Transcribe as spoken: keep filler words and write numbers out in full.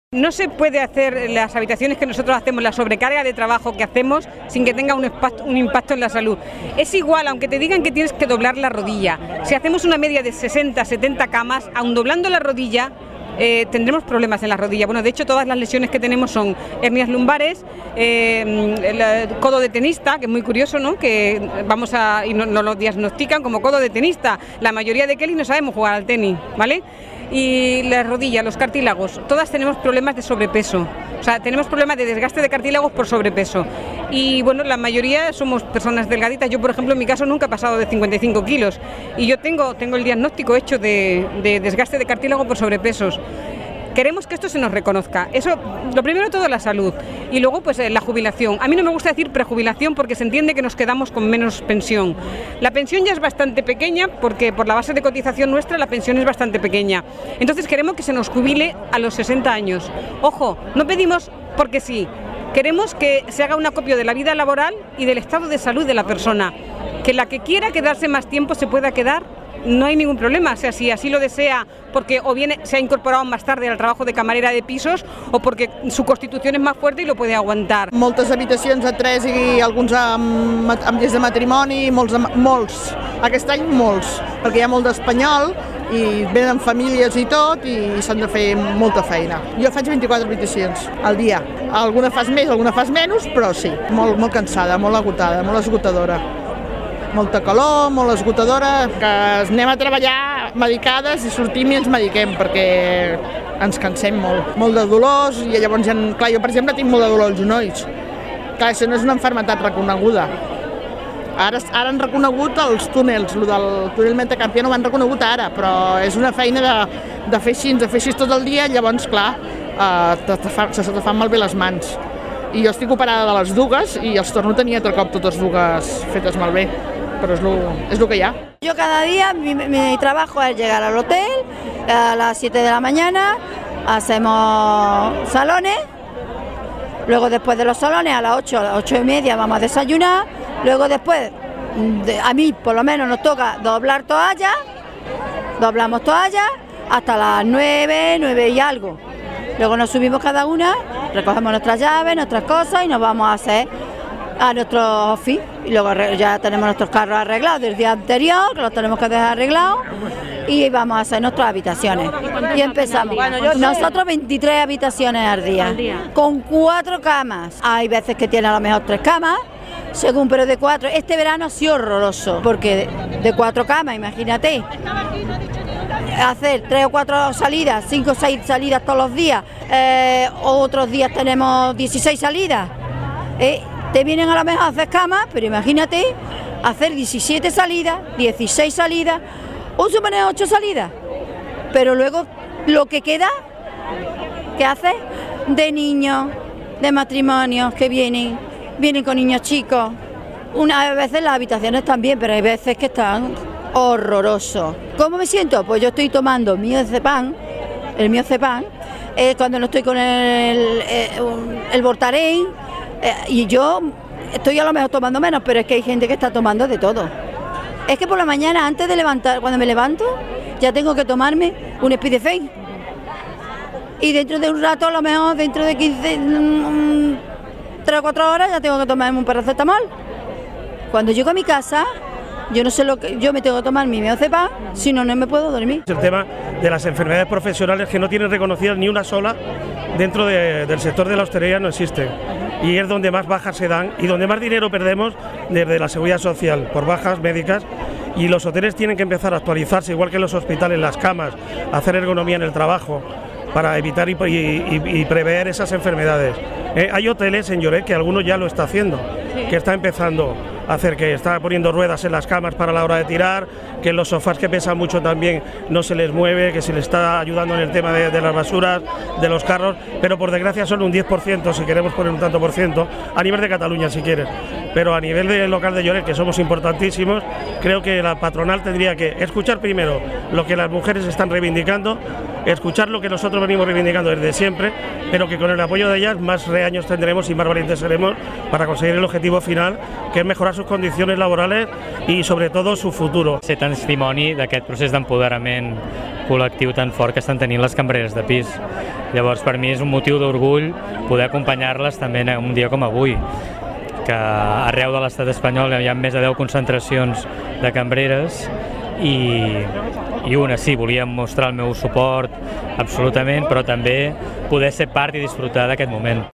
No se puede hacer las habitaciones que nosotros hacemos, la sobrecarga de trabajo que hacemos, sin que tenga un impacto, un impacto en la salud. Es igual, aunque te digan que tienes que doblar la rodilla. Si hacemos una media de sesenta, setenta camas, aun doblando la rodilla, eh, tendremos problemas en la rodilla. Bueno, de hecho, todas las lesiones que tenemos son hernias lumbares, eh, el codo de tenista, que es muy curioso, ¿no? Que vamos a y nos no lo diagnostican como codo de tenista. La mayoría de Kelly no sabemos jugar al tenis, ¿vale? Y las rodillas, los cartílagos, todas tenemos problemas de sobrepeso, o sea, tenemos problemas de desgaste de cartílagos por sobrepeso. Y bueno, la mayoría somos personas delgaditas. Yo, por ejemplo, en mi caso nunca he pasado de cincuenta y cinco kilos y yo tengo, tengo el diagnóstico hecho de, de desgaste de cartílago por sobrepesos. Queremos que esto se nos reconozca. Eso, lo primero de todo, la salud. Y luego, pues, la jubilación. A mí no me gusta decir prejubilación porque se entiende que nos quedamos con menos pensión. La pensión ya es bastante pequeña porque por la base de cotización nuestra la pensión es bastante pequeña. Entonces queremos que se nos jubile a los sesenta años. Ojo, no pedimos porque sí. Queremos que se haga un acopio de la vida laboral y del estado de salud de la persona. Que la que quiera quedarse más tiempo se pueda quedar. No hay ningún problema, o sea, si así lo desea, porque o bien se ha incorporado más tarde al trabajo de camarera de pisos o porque su constitución es más fuerte i lo puede aguantar. Moltes habitacions a tres i alguns amb, amb lleis de matrimoni, molts, molts. Aquest any molts, perquè hi ha molt d'espanyol i venen famílies i tot i s'han de fer molta feina. Jo faig vint-i-quatre habitacions al dia. Alguna fas més, alguna fas menys, però sí, molt, molt cansada, molt agotada, molt esgotadora. Molta calor, molt esgotadora, que anem a treballar medicades i sortim i ens mediquem perquè ens cansem molt. Molt de dolors i llavors, ja, clar, jo per exemple tinc molt de dolor als genolls. Clar, això no és una malaltia reconeguda. Ara, ara han reconegut els túnels, el del túnel metacarpiano ho han reconegut ara, però és una feina de, de fer així, de fer així tot el dia, llavors, clar, eh, te, te fa, se te fan malbé les mans. I jo estic operada de les dugues i els torno a tenir altre cop totes les dugues fetes malbé. Pero es lo, es lo que ya. Yo cada día, mi, mi trabajo es llegar al hotel a las siete de la mañana, hacemos salones, luego después de los salones a las ocho, a las ocho y media vamos a desayunar, luego después, de, a mí por lo menos nos toca doblar toallas, doblamos toallas hasta las nueve, nueve y algo. Luego nos subimos cada una, recogemos nuestras llaves, nuestras cosas y nos vamos a hacer a nuestro office y luego ya tenemos nuestros carros arreglados del día anterior, que los tenemos que dejar arreglados y vamos a hacer nuestras habitaciones. Y empezamos. Nosotros veintitrés habitaciones al día, con cuatro camas. Hay veces que tiene a lo mejor tres camas, según, pero de cuatro. Este verano ha sido horroroso, porque de, de cuatro camas, imagínate, hacer tres o cuatro salidas, cinco o seis salidas todos los días, eh, otros días tenemos dieciséis salidas. Eh, Te vienen a lo mejor a hacer camas, pero imagínate hacer diecisiete salidas, dieciséis salidas, o suponer ocho salidas. Pero luego lo que queda, ¿qué haces? De niños, de matrimonios que vienen, vienen con niños chicos. Unas veces las habitaciones también, pero hay veces que están horrorosos. ¿Cómo me siento? Pues yo estoy tomando Miocepan, el Miocepan, eh, cuando no estoy con el, eh, el Voltaren. Eh, y yo estoy a lo mejor tomando menos, pero es que hay gente que está tomando de todo. Es que por la mañana, antes de levantar, cuando me levanto, ya tengo que tomarme un Speedefane. Y dentro de un rato, a lo mejor dentro de quince, mmm, tres o cuatro horas, ya tengo que tomarme un paracetamol. Cuando llego a mi casa, yo no sé lo que yo me tengo que tomar mi Miocepan, si no, no me puedo dormir. El tema de las enfermedades profesionales que no tienen reconocidas ni una sola dentro de, del sector de la hostelería no existe. Y es donde más bajas se dan y donde más dinero perdemos desde la seguridad social por bajas médicas, y los hoteles tienen que empezar a actualizarse igual que los hospitales, las camas, hacer ergonomía en el trabajo para evitar y, y, y prever esas enfermedades. Eh, hay hoteles en Lloret que algunos ya lo está haciendo, que está empezando a hacer, que está poniendo ruedas en las camas para la hora de tirar, que los sofás que pesan mucho también no se les mueve, que se les está ayudando en el tema de, de las basuras, de los carros, pero por desgracia son un diez por ciento, si queremos poner un tanto por ciento, a nivel de Cataluña si quieres. pero a nivel de local de Lloret, que somos importantísimos, creo que la patronal tendría que escuchar primero lo que las mujeres están reivindicando, escuchar lo que nosotros venimos reivindicando desde siempre, pero que con el apoyo de ellas más reaños tendremos y más valientes seremos para conseguir el objetivo final, que es mejorar sus condiciones laborales y sobre todo su futuro. Ser testimoni d'aquest procés d'empoderament col·lectiu tan fort que estan tenint les cambreres de pis. Llavors, per mi és un motiu d'orgull poder acompanyar-les també en un dia com avui, que arreu de l'estat espanyol hi ha més de deu concentracions de cambreres i, i una, sí, volíem mostrar el meu suport absolutament, però també poder ser part i disfrutar d'aquest moment.